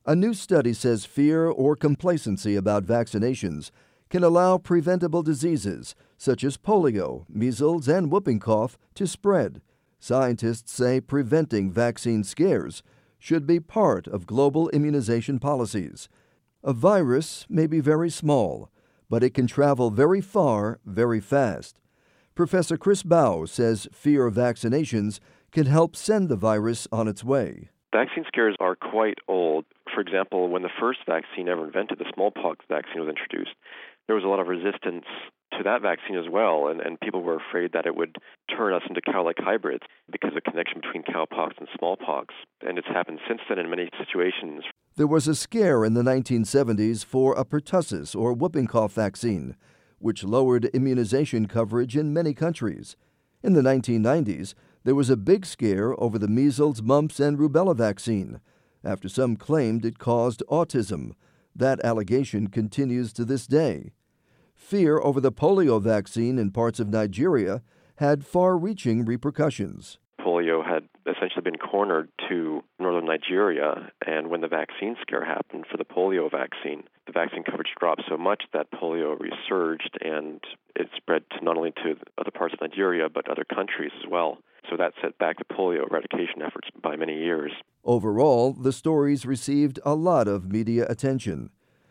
A new study says fear or complacency about vaccinations can allow preventable diseases such as polio, measles, and whooping cough to spread. Scientists say preventing vaccine scares should be part of global immunization policies. A virus may be very small, but it can travel very far, very fast. Professor Chris Bao says fear of vaccinations can help send the virus on its way. Vaccine scares are quite old. For example, when the first vaccine ever invented, the smallpox vaccine, was introduced, there was a lot of resistance to that vaccine as well, and people were afraid that it would turn us into cow-like hybrids because of the connection between cowpox and smallpox. And it's happened since then in many situations. There was a scare in the 1970s for a pertussis or whooping cough vaccine, which lowered immunization coverage in many countries. In the 1990s, there was a big scare over the measles, mumps, and rubella vaccine, after some claimed it caused autism. That allegation continues to this day. Fear over the polio vaccine in parts of Nigeria had far-reaching repercussions. Polio had essentially been cornered to northern Nigeria, and when the vaccine scare happened for the polio vaccine, the vaccine coverage dropped so much that polio resurged, and it spread to not only to other parts of Nigeria, but other countries as well. So that set back the polio eradication efforts by many years. Overall, the stories received a lot of media attention.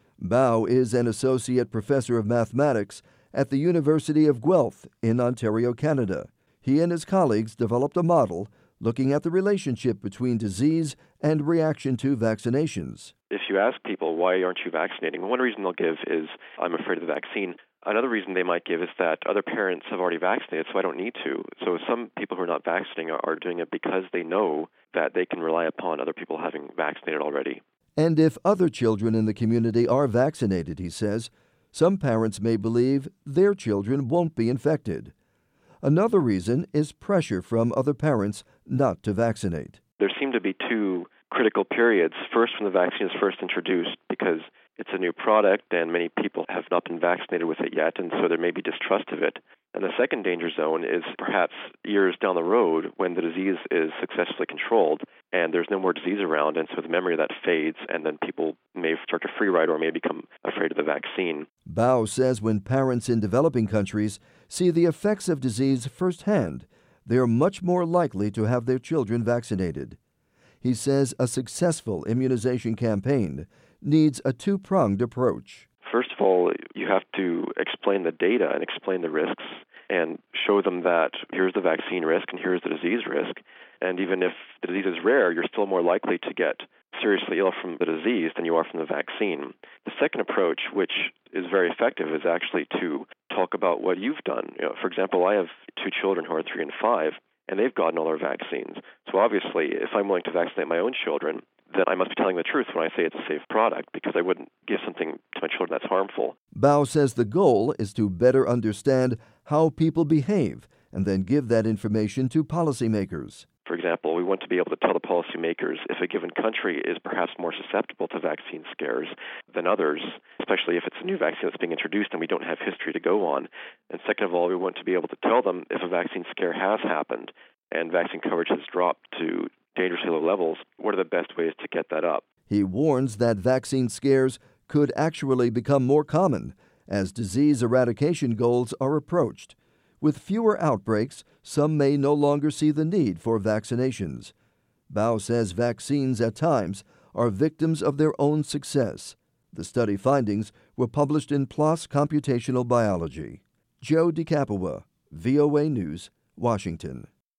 Bao is an associate professor of mathematics at the University of Guelph in Ontario, Canada. He and his colleagues developed a model looking at the relationship between disease and reaction to vaccinations. If you ask people, why aren't you vaccinating? One reason they'll give is, I'm afraid of the vaccine. Another reason they might give is that other parents have already vaccinated, so I don't need to. So some people who are not vaccinating are doing it because they know that they can rely upon other people having vaccinated already. And if other children in the community are vaccinated, he says, some parents may believe their children won't be infected. Another reason is pressure from other parents not to vaccinate. There seem to be two critical periods. First, when the vaccine is first introduced, because it's a new product and many people have not been vaccinated with it yet, and so there may be distrust of it. And the second danger zone is perhaps years down the road when the disease is successfully controlled and there's no more disease around, and so the memory of that fades, and then people may start to free ride or may become afraid of the vaccine. Bao says when parents in developing countries see the effects of disease firsthand, they are much more likely to have their children vaccinated. He says a successful immunization campaign needs a two-pronged approach. First of all, you have to explain the data and explain the risks and show them that here's the vaccine risk and here's the disease risk. And even if the disease is rare, you're still more likely to get seriously ill from the disease than you are from the vaccine. The second approach, which is very effective, is actually to talk about what you've done. For example, I have two children who are 3 and 5, and they've gotten all their vaccines. So obviously, if I'm willing to vaccinate my own children, then I must be telling the truth when I say it's a safe product, because I wouldn't give something to my children that's harmful. Bao says the goal is to better understand how people behave and then give that information to policymakers. For example, we want to be able to tell the policymakers if a given country is perhaps more susceptible to vaccine scares than others, especially if it's a new vaccine that's being introduced and we don't have history to go on. And second of all, we want to be able to tell them if a vaccine scare has happened and vaccine coverage has dropped to dangerously low levels, what are the best ways to get that up? He warns that vaccine scares could actually become more common as disease eradication goals are approached. With fewer outbreaks, some may no longer see the need for vaccinations. Bao says vaccines at times are victims of their own success. The study findings were published in PLOS Computational Biology. Joe DiCapua, VOA News, Washington.